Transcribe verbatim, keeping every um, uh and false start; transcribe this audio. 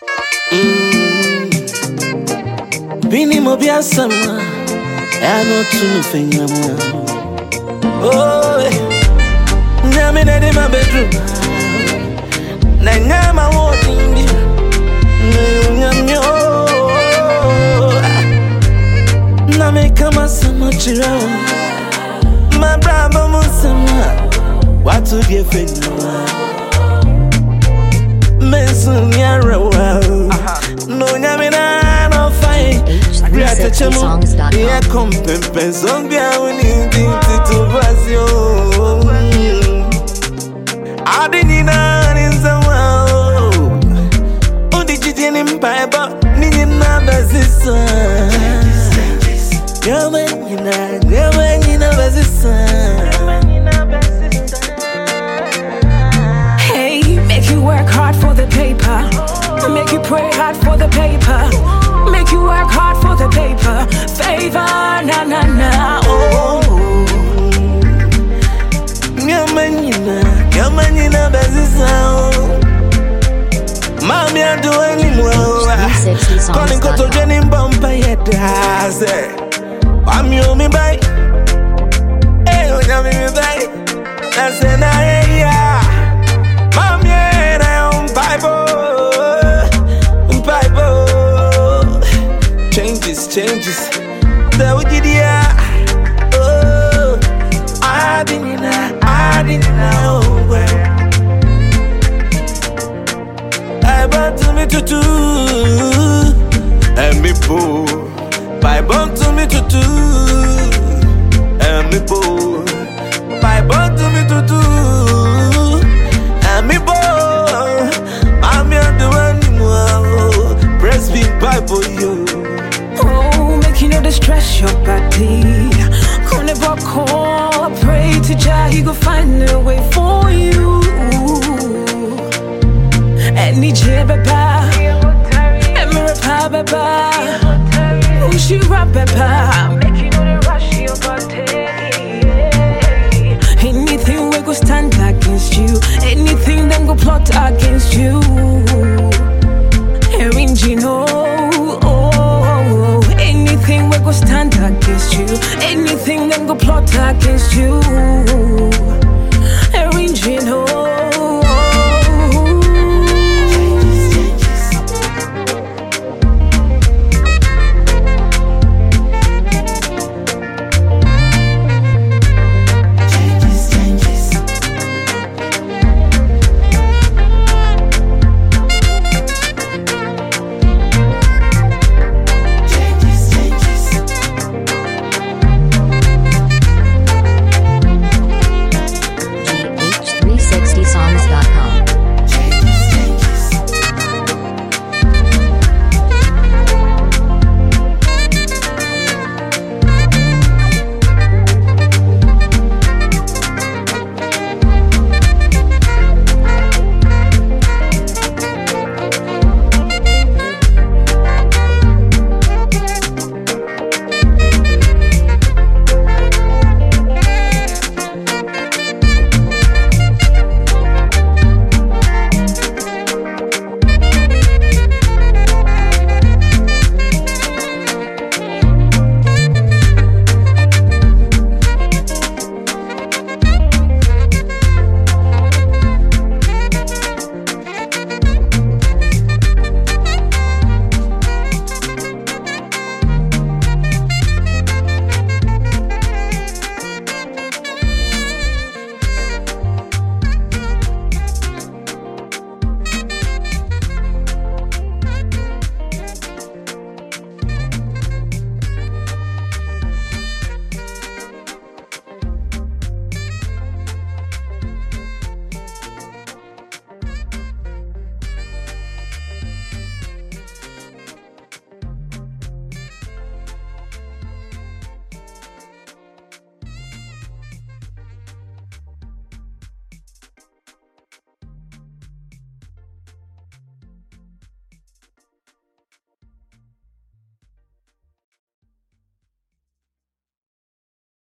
Bini mo bia sama, I know to finger mo. Oh, nyame na de my bedroom, na nyama wodi, nyame oh, na me kama sama chira, my brother mo sama, what to be finger. No nyamina no fight. songs dot com. Yeah, come pempen song bia woni tinti to basio. Adinina ninzawa. Odi jijini mpaiba nina bazisa. Nyama nina, nyama nina bazisa. Make you work hard for the paper. Make you pray hard for the paper. Make you work hard for the paper. Favor, na na na. Oh. Nyamanina, nyamanina bazisa. Mami adu anymore. Calling koto jeni mbompa yedase. Mami omi bay. Eh, onyami mi bay. Nase na yeah. Mami ena un Bible, un Bible. Changes, changes. The wicked yeah. Oh, I didn't know, I didn't know. I brought to me to do, and me poor. Bible to me to do, and me poor. Bible to me to do. Me boy, I'm here the one press big Bible you. Oh, make you know the stress your body. Come never call, pray to Jah, he go find a way for you. Any jebaba, emira pa baba, ushi rap baba, make you know the rush your body. Anything we go stand against you, anything then go plot against you.